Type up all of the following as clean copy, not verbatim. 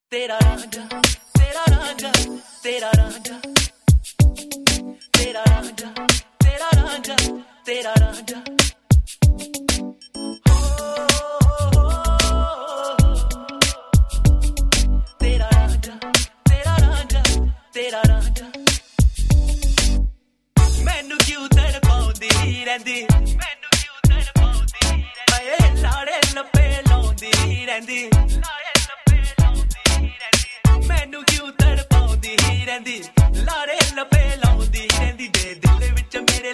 तेरा रांझा तेरा रांझा तेरा रांझा तेरा रांझा तेरा रांझा तेरा रांझा तेरा रांझा तेरा रांझा तेरा रांझा मैनू क्यों तड़पाउंदी रहंदी मैनू क्यों तड़पाउंदी रहंदी लाड़े लपे लाउंदी रहंदी मैनू क्यों तड़पाउंदी रहंदी लारे लपे लाउंदी रहंदी जे दिल विच मेरे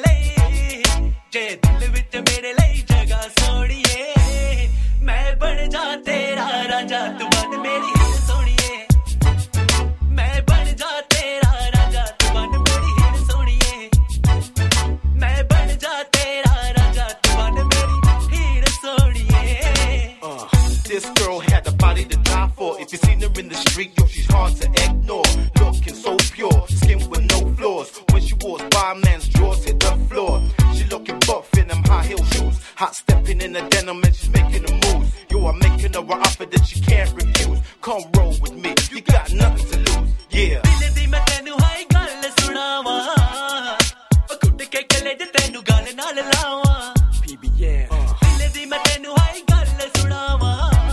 लई जगह सोड़िए मैं बन जा तेरा राजा तू बन मेरी हीर सोड़िए मैं बन जा तेरा राजा तू बन मेरी हीर सोड़िए मैं बन जा तेरा राजा तू बन मेरी हीर सोड़िए This girl had a body to die for. If you seen her in the street, yo, she's hard to ignore. Looking so pure, skin with no flaws. When she walks by, man's drawers hit the floor. She looking buff in them high heel shoes. Hot stepping in the denim and she's making the moves. Yo, I'm making her an offer that she can't refuse. Come roll with me, you got nothing to lose. Yeah. दिल दी मैं तेनू high गल सुनावा ओ कुट के कले जे तेनू गल नाल लावा PBN. दिल दी मैं तेनू हाई गल सुनावा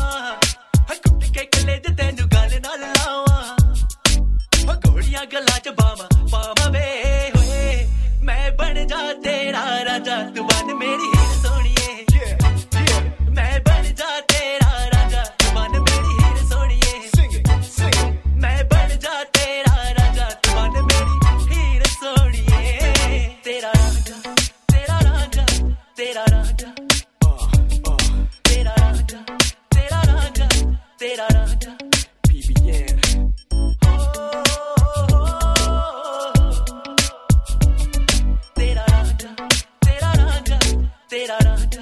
तेनू गल नाल लावा ओ घोड़ियां गल्लां च बावा वे होए मैं बन जा तेरा राजा तू बन मेरी हीर सोड़िए मैं बन जा तेरा राजा तू बन मेरी हीर सोड़िए मैं बन जा तेरा राजा तू बन मेरी हीर सोड़िए तेरा राजा तेरा राजा तेरा राजा तेरा राजा तेरा राजा तेरा राजा PBN. तेरा राजा तेरा राजा तेरा राजा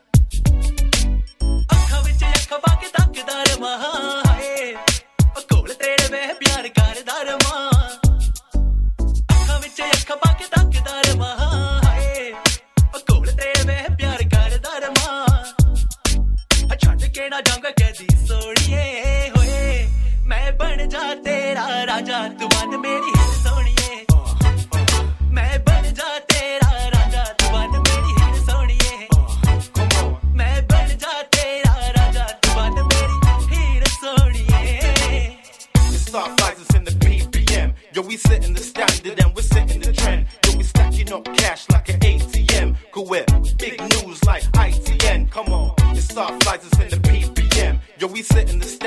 अखां विच अखां पा के तकदा रवां हाए ओ कोल तेरे वे प्यार करदा रवां अखां विच अखां पा के तकदा रवां हाए ओ कोल तेरे वे प्यार करदा रवां छड्ड के ना जाऊंगा कैदी सोड़िए होए मैं बन जा तेरा राजा तू बन मेरी हीर सोड़िए मैं बन जा तेरा राजा तू बन मेरी हीर सोड़िए मैं बन जा तेरा राजा तू बन मेरी हीर सोड़िए It's top flights in the PBM. Yo, we setting the standard and we're setting the trend. Yo, we stacking up cash like an ATM. Go with big news like ITN. Come on, it's top flights in the PBM. Yo, we setting the standard.